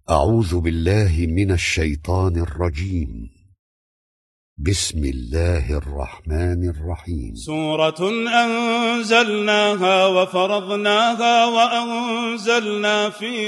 أعوذ بالله من الشيطان الرجيم. بسم الله الرحمن الرحيم. سورة أنزلناها وفرضناها وأنزلنا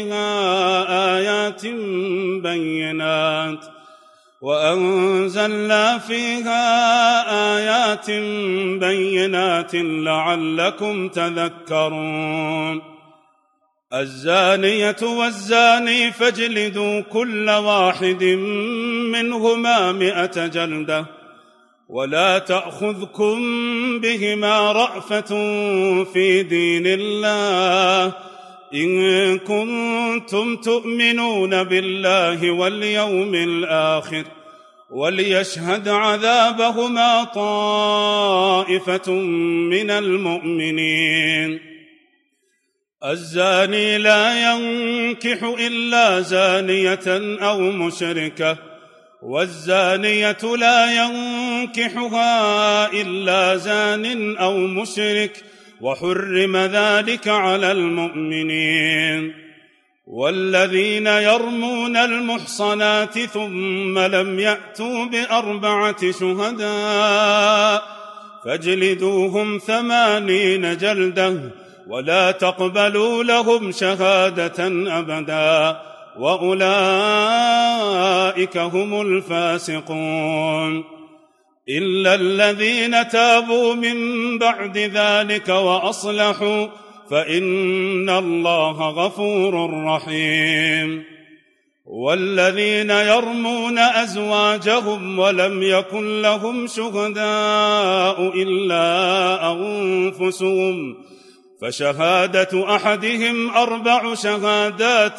فيها آيات بينات لعلكم تذكرون. الزانية والزاني فاجلدوا كل واحد منهما 100 جلدة ولا تأخذكم بهما رأفة في دين الله إن كنتم تؤمنون بالله واليوم الآخر وليشهد عذابهما طائفة من المؤمنين. الزاني لا ينكح إلا زانية أو مشركة والزانية لا ينكحها إلا زان أو مشرك وحرم ذلك على المؤمنين. والذين يرمون المحصنات ثم لم يأتوا ب4 شهداء فاجلدوهم 80 جلدة ولا تقبلوا لهم شهادة أبدا وأولئك هم الفاسقون. إلا الذين تابوا من بعد ذلك وأصلحوا فإن الله غفور رحيم. والذين يرمون أزواجهم ولم يكن لهم شهداء إلا أنفسهم فشهادة أحدهم 4 شهادات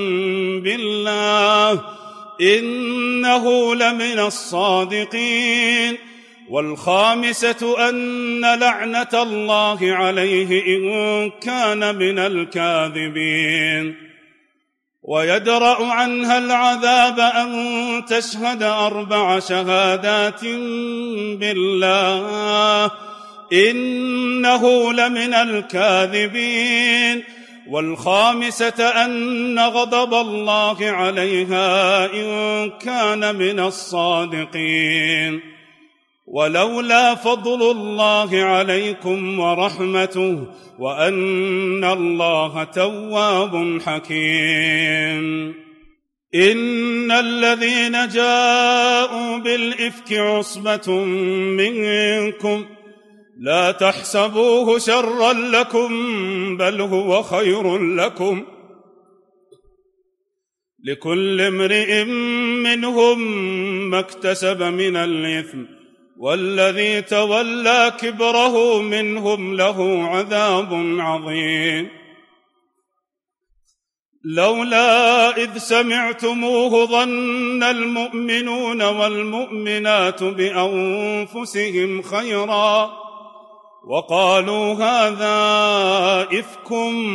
بالله إنه لمن الصادقين. والخامسة أن لعنة الله عليه إن كان من الكاذبين. ويدرأ عنها العذاب أن تشهد 4 شهادات بالله إنه لمن الكاذبين. والخامسة أن غضب الله عليها إن كان من الصادقين. ولولا فضل الله عليكم ورحمته وأن الله تواب حكيم. إن الذين جاءوا بالإفك عصبة منكم لا تحسبوه شرا لكم بل هو خير لكم لكل امرئ منهم ما اكتسب من الإثم والذي تولى كبره منهم له عذاب عظيم. لولا إذ سمعتموه ظن المؤمنون والمؤمنات بأنفسهم خيرا وقالوا هذا إفك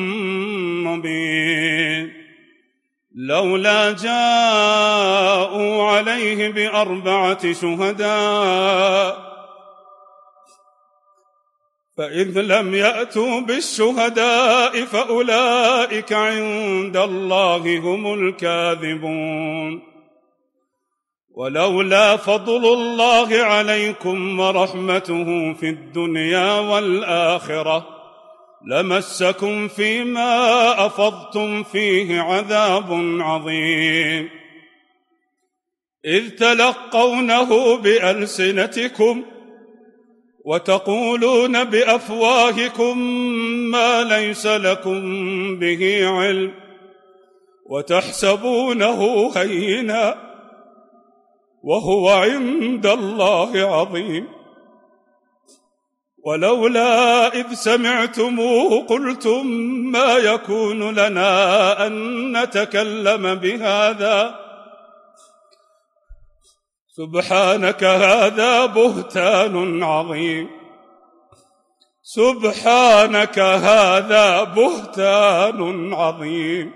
مبين. لولا جاءوا عليه ب4 شهداء فإذ لم يأتوا بالشهداء فأولئك عند الله هم الكاذبون. ولولا فضل الله عليكم ورحمته في الدنيا والآخرة لمسكم فيما أفضتم فيه عذاب عظيم. إذ تلقونه بألسنتكم وتقولون بأفواهكم ما ليس لكم به علم وتحسبونه هينا وهو عند الله عظيم. ولولا إذ سمعتموه قلتم ما يكون لنا أن نتكلم بهذا سبحانك هذا بهتان عظيم. سبحانك هذا بهتان عظيم.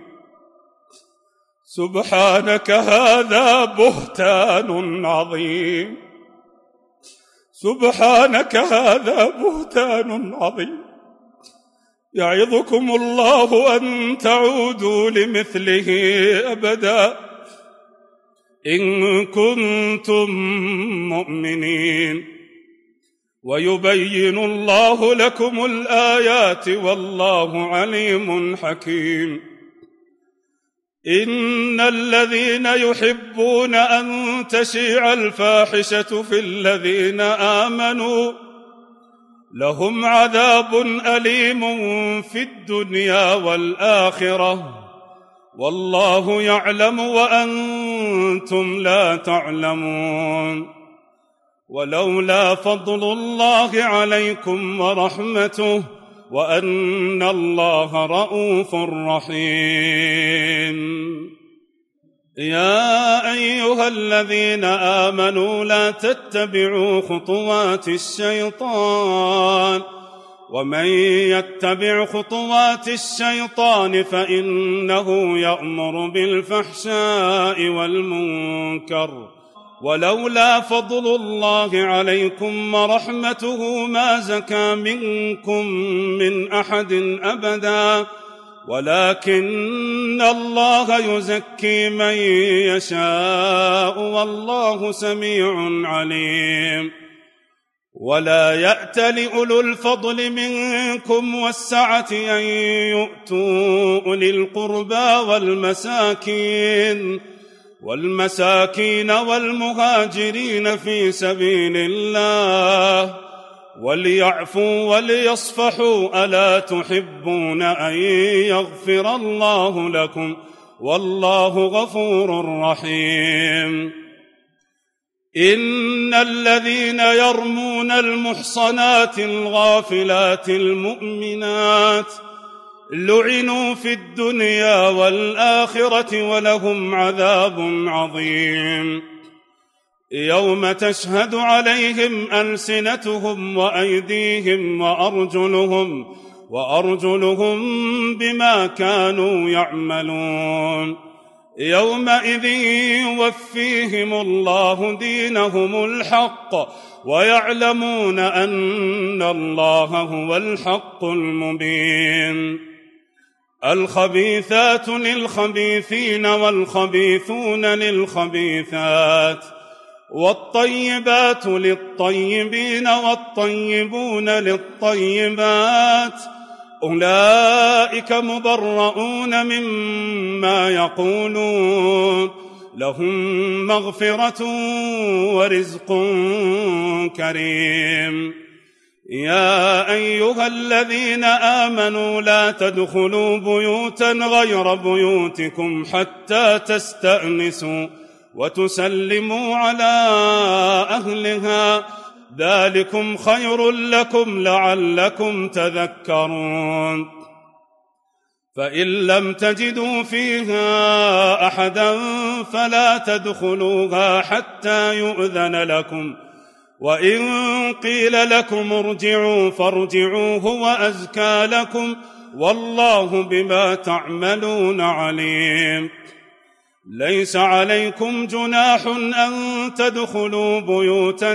سبحانك هذا بهتان عظيم. سبحانك هذا بهتان عظيم. يعظكم الله أن تعودوا لمثله أبدا إن كنتم مؤمنين ويبين الله لكم الآيات والله عليم حكيم. إن الذين يحبون أن تشيع الفاحشة في الذين آمنوا لهم عذاب أليم في الدنيا والآخرة والله يعلم وأنتم لا تعلمون. ولولا فضل الله عليكم ورحمته وأن الله رءوف رحيم. يا أيها الذين آمنوا لا تتبعوا خطوات الشيطان ومن يتبع خطوات الشيطان فإنه يأمر بالفحشاء والمنكر ولولا فضل الله عليكم ورحمته ما زكى منكم من أحد أبدا ولكن الله يزكي من يشاء والله سميع عليم. ولا يأت لأولو الفضل منكم والسعة أن يؤتوا أولي القربى والمساكين والمهاجرين في سبيل الله وليعفوا وليصفحوا ألا تحبون أن يغفر الله لكم والله غفور رحيم. إن الذين يرمون المحصنات الغافلات المؤمنات لعنوا في الدنيا والآخرة ولهم عذاب عظيم. يوم تشهد عليهم ألسنتهم وأيديهم وأرجلهم بما كانوا يعملون. يومئذ يوفيهم الله دينهم الحق ويعلمون أن الله هو الحق المبين. الخبيثات للخبيثين والخبيثون للخبيثات والطيبات للطيبين والطيبون للطيبات أولئك مبرؤون مما يقولون لهم مغفرة ورزق كريم. يا أيها الذين آمنوا لا تدخلوا بيوتا غير بيوتكم حتى تستأنسوا وتسلموا على أهلها ذلكم خير لكم لعلكم تذكرون. فإن لم تجدوا فيها أحدا فلا تدخلوها حتى يؤذن لكم وإن قيل لكم ارجعوا فارجعوا هو أزكى لكم والله بما تعملون عليم. ليس عليكم جناح أن تدخلوا بيوتا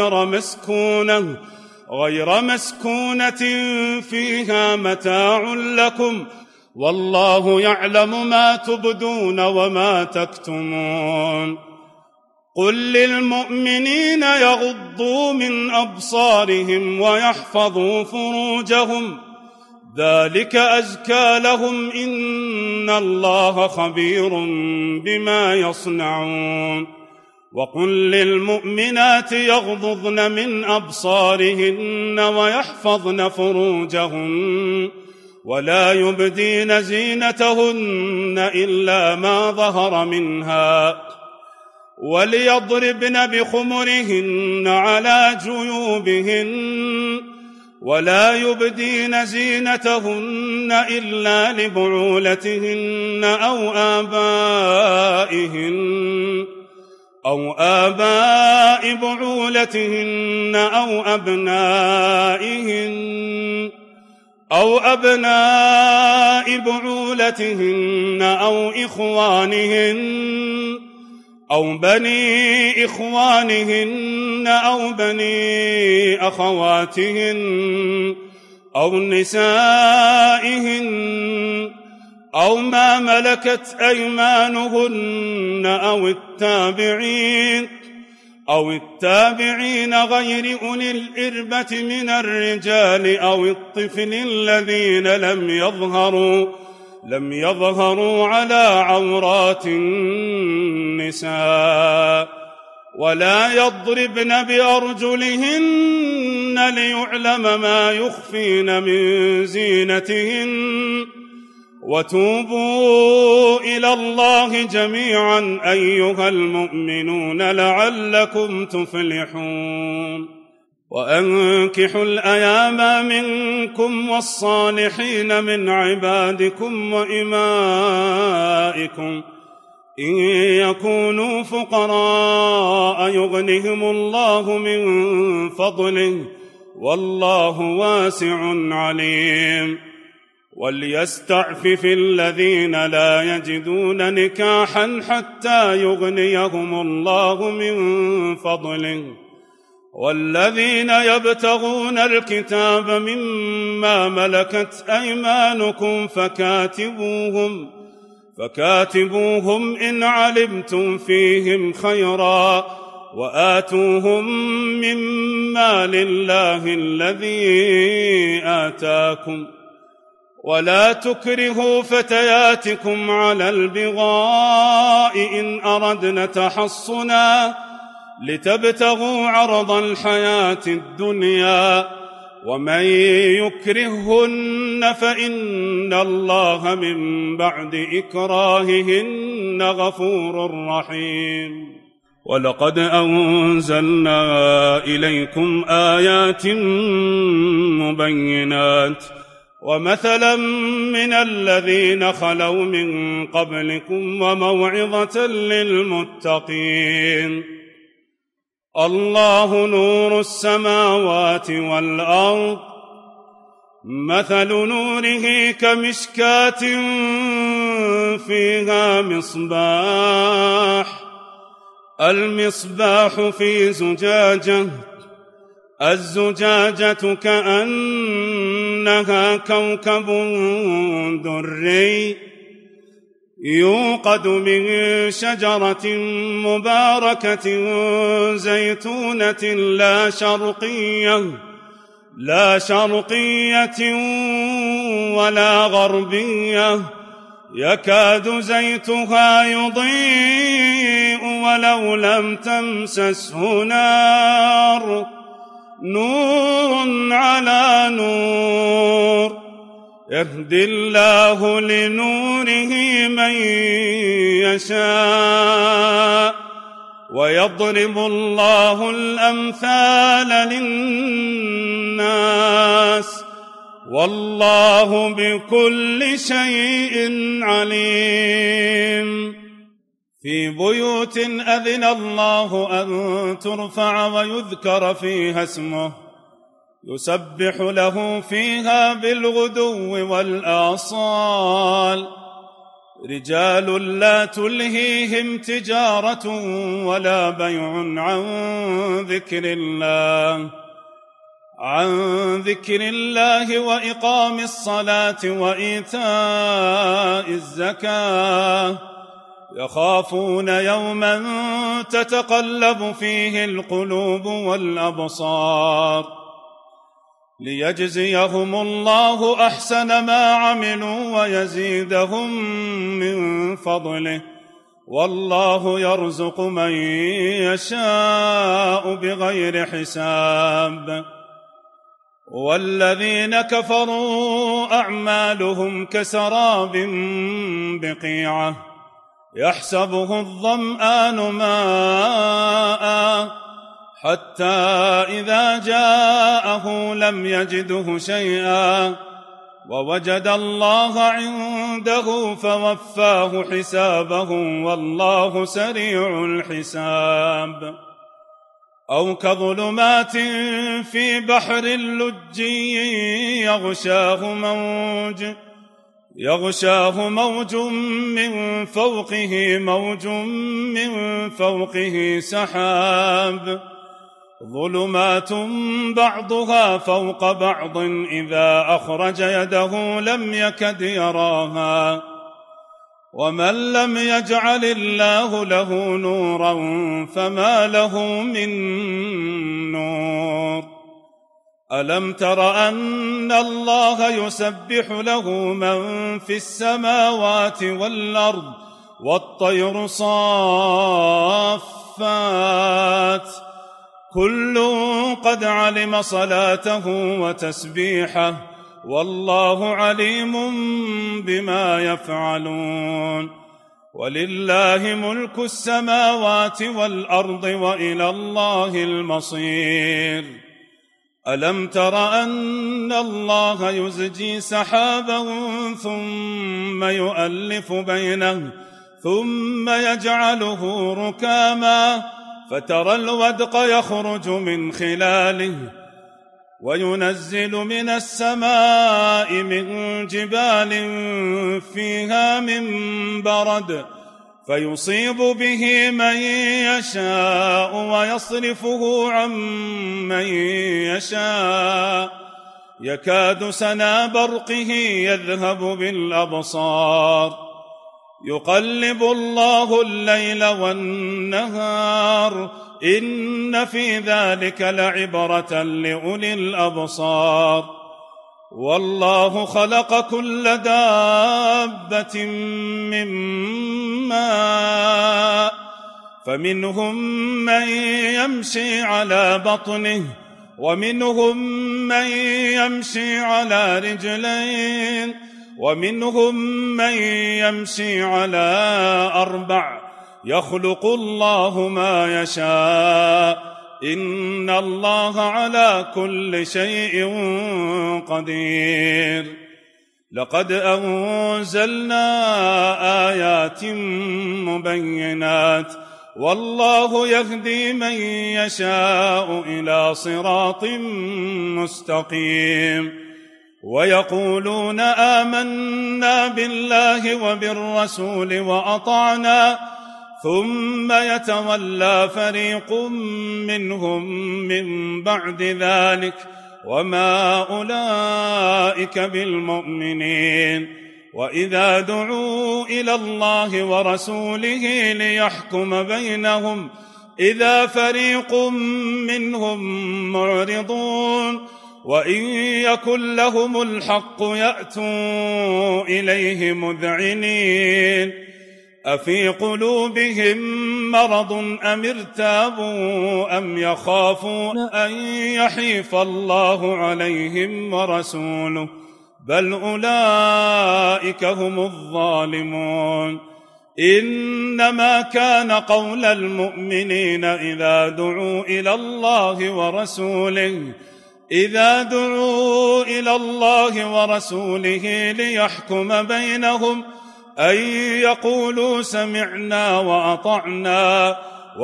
غير مسكونة فيها متاع لكم والله يعلم ما تبدون وما تكتمون. قل للمؤمنين يغضوا من أبصارهم ويحفظوا فروجهم ذلك أزكى لهم إن الله خبير بما يصنعون. وقل للمؤمنات يغضضن من أبصارهن ويحفظن فروجهن ولا يبدين زينتهن إلا ما ظهر منها وليضربن بخمرهن على جيوبهن ولا يبدين زينتهن إلا لبعولتهن أو آباء بعولتهن أو أبناء بعولتهن أو إخوانهن أو بني إخوانهن أو بني أخواتهن أو نسائهن أو ما ملكت أيمانهن أو التابعين غير أولي الإربة من الرجال أو الطفل الذين لم يظهروا على عورات النساء، ولا يضربن بأرجلهن ليعلم ما يخفين من زينتهن، وتوبوا إلى الله جميعا أيها المؤمنون لعلكم تفلحون. وأنكحوا الأيام منكم والصالحين من عبادكم وإمائكم إن يكونوا فقراء يغنهم الله من فضله والله واسع عليم. وليستعفف الذين لا يجدون نكاحا حتى يغنيهم الله من فضله، والذين يبتغون الكتاب مما ملكت أيمانكم فكاتبوهم إن علمتم فيهم خيرا، وآتوهم مما لله الذي آتاكم، ولا تكرهوا فتياتكم على البغاء إن أردن تحصنا لتبتغوا عرض الحياة الدنيا، ومن يكرههن فإن الله من بعد إكراههن غفور رحيم. ولقد أنزلنا إليكم آيات مبينات ومثلا من الذين خلوا من قبلكم وموعظة للمتقين. الله نور السماوات والأرض، مثل نوره كمشكاة فيها المصباح في زجاجة، الزجاجة كأنها كوكب دري يوقد من شجرة مباركة زيتونة لا شرقية ولا غربية، يكاد زيتها يضيء ولو لم تمسسه نار، نور على نور، يهدي الله لنوره من يشاء، ويضرب الله الأمثال للناس، والله بكل شيء عليم. في بيوت أذن الله أن ترفع ويذكر فيها اسمه يسبح له فيها بالغدو والآصال، رجال لا تلهيهم تجارة ولا بيع عن ذكر الله وإقام الصلاة وإيتاء الزكاة، يخافون يوما تتقلب فيه القلوب والأبصار، ليجزيهم الله أحسن ما عملوا ويزيدهم من فضله، والله يرزق من يشاء بغير حساب. والذين كفروا أعمالهم كسراب بقيعة يحسبه الظمآن ماء حتى إذا جاءه لم يجده شيئا ووجد الله عنده فوفاه حسابه والله سريع الحساب. أو كظلمات في بحر لجي يغشاه موج من فوقه سحاب ظلمات بعضها فوق بعض إذا أخرج يده لم يكد يراها ومن لم يجعل الله له نورا فما له من نور ألم تر أن الله يسبح له من في السماوات والأرض والطير صافات كل قد علم صلاته وتسبيحه والله عليم بما يفعلون ولله ملك السماوات والأرض وإلى الله المصير ألم تر أن الله يزجي سحابا ثم يؤلف بينه ثم يجعله ركاما فترى الودق يخرج من خلاله وينزل من السماء من جبال فيها من برد فيصيب به من يشاء ويصرفه عن من يشاء يكاد سنا برقه يذهب بالأبصار يقلب الله الليل والنهار إن في ذلك لعبرة لأولي الأبصار والله خلق كل دابة من ماء فمنهم من يمشي على بطنه ومنهم من يمشي على رجلين ومنهم من يمشي على أربع يخلق الله ما يشاء إن الله على كل شيء قدير لقد أنزلنا آيات مبينات والله يهدي من يشاء إلى صراط مستقيم ويقولون آمنا بالله وبالرسول وأطعنا ثم يتولى فريق منهم من بعد ذلك وما أولئك بالمؤمنين وإذا دعوا إلى الله ورسوله ليحكم بينهم إذا فريق منهم معرضون وإن يكن لهم الحق يأتوا إليه مذعنين أفي قلوبهم مرض أم ارتابوا أم يخافون أن يحيف الله عليهم ورسوله بل أولئك هم الظالمون إنما كان قول المؤمنين إذا دعوا إلى الله ورسوله ليحكم بينهم أن يقولوا سمعنا وأطعنا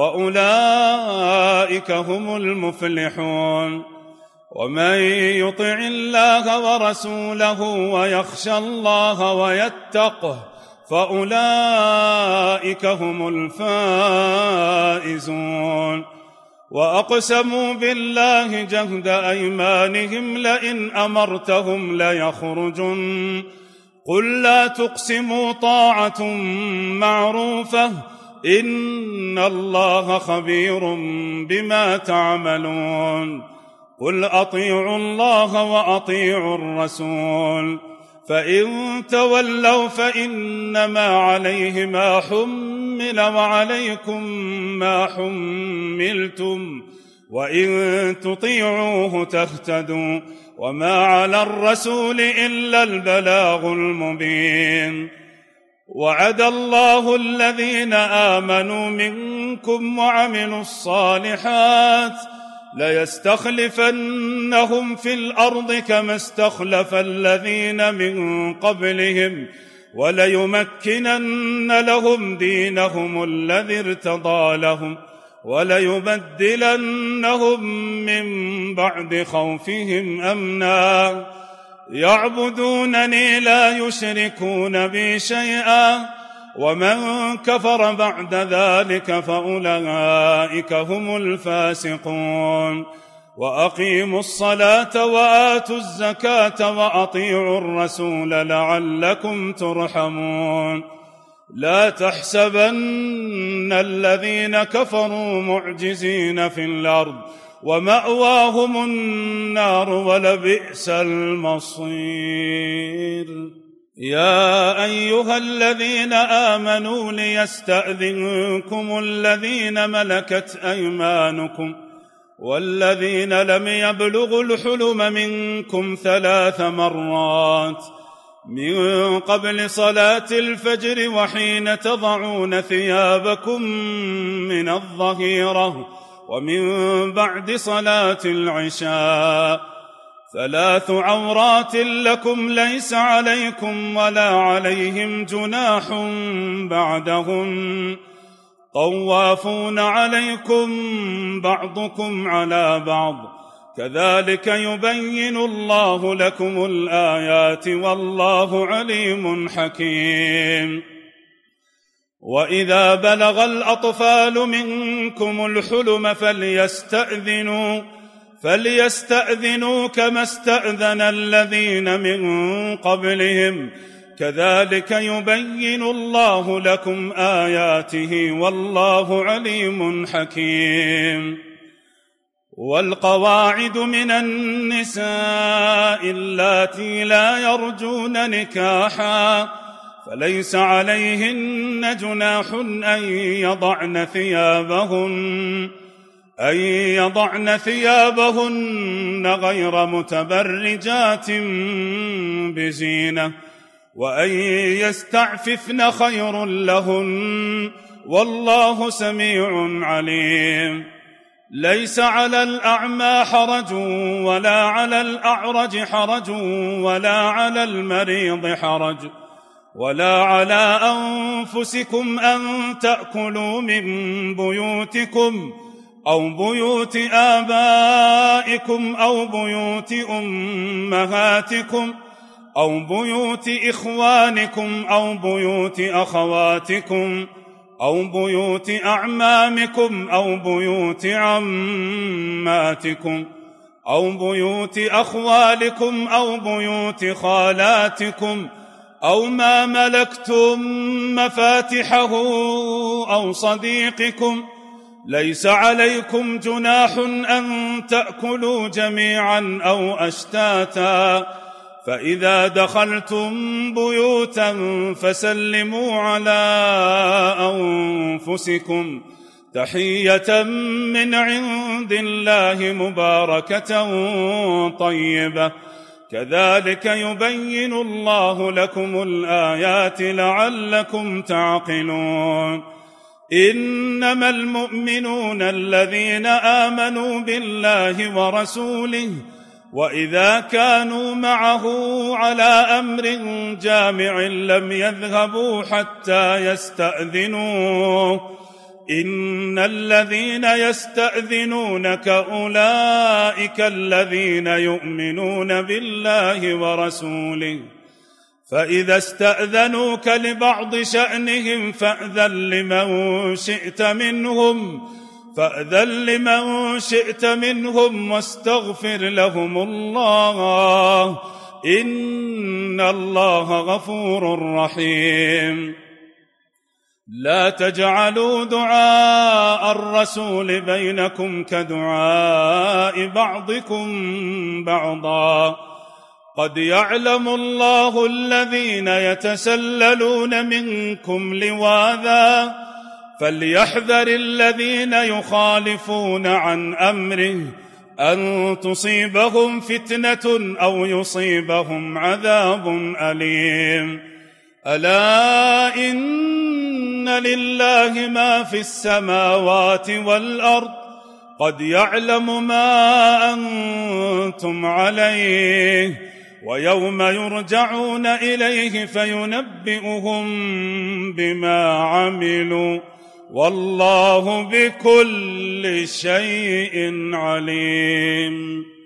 وأولئك هم المفلحون ومن يطع الله ورسوله ويخشى الله ويتقه فأولئك هم الفائزون وأقسموا بالله جهد أيمانهم لئن أمرتهم ليخرجن قل لا تقسموا طاعة معروفة إن الله خبير بما تعملون قل أطيعوا الله وأطيعوا الرسول فإن تولوا فإنما عليه ما حمل وعليكم ما حملتم وإن تطيعوه تهتدوا وما على الرسول إلا البلاغ المبين وعد الله الذين آمنوا منكم وعملوا الصالحات ليستخلفنهم في الأرض كما استخلف الذين من قبلهم وليمكنن لهم دينهم الذي ارتضى لهم وليبدلنهم من بعد خوفهم أمنا يعبدونني لا يشركون بي شيئا ومن كفر بعد ذلك فأولئك هم الفاسقون. وأقيموا الصلاة وآتوا الزكاة وأطيعوا الرسول لعلكم ترحمون. لا تحسبن الذين كفروا معجزين في الأرض ومأواهم النار ولبئس المصير. يا أيها الذين آمنوا ليستأذنكم الذين ملكت أيمانكم والذين لم يبلغوا الحلم منكم 3 مرات من قبل صلاة الفجر وحين تضعون ثيابكم من الظهيرة ومن بعد صلاة العشاء 3 عورات لكم ليس عليكم ولا عليهم جناح بعدهم طوافون عليكم بعضكم على بعض كذلك يبين الله لكم الآيات والله عليم حكيم. وإذا بلغ الأطفال منكم الحلم فليستأذنوا كما استأذن الذين من قبلهم كذلك يبين الله لكم آياته والله عليم حكيم. والقواعد من النساء اللاتي لا يرجون نكاحا فليس عليهن جناح أن يضعن ثيابهن غير متبرجات بزينة وأن يستعففن خير لهن والله سميع عليم. ليس على الأعمى حرج ولا على الأعرج حرج ولا على المريض حرج ولا على أنفسكم أن تأكلوا من بيوتكم أو بيوت آبائكم أو بيوت أمهاتكم أو بيوت إخوانكم أو بيوت أخواتكم أو بيوت أعمامكم أو بيوت عماتكم أو بيوت أخوالكم أو بيوت خالاتكم أو ما ملكتم مفاتحه أو صديقكم. ليس عليكم جناح أن تأكلوا جميعا أو أشتاتا فإذا دخلتم بيوتا فسلموا على أنفسكم تحية من عند الله مباركة طيبة كذلك يبين الله لكم الآيات لعلكم تعقلون. إنما المؤمنون الذين آمنوا بالله ورسوله وإذا كانوا معه على أمر جامع لم يذهبوا حتى يستأذنوه إن الذين يستأذنونك أولئك الذين يؤمنون بالله ورسوله فإذا استأذنوك لبعض شأنهم فأذن لمن شئت منهم واستغفر لهم الله إن الله غفور رحيم. لا تجعلوا دعاء الرسول بينكم كدعاء بعضكم بعضا قد يعلم الله الذين يتسللون منكم لواذا فليحذر الذين يخالفون عن أمره أن تصيبهم فتنة أو يصيبهم عذاب أليم. ألا إن لله ما في السماوات والأرض قد يعلم ما أنتم عليه ويوم يرجعون إليه فينبئهم بما عملوا والله بكل شيء عليم.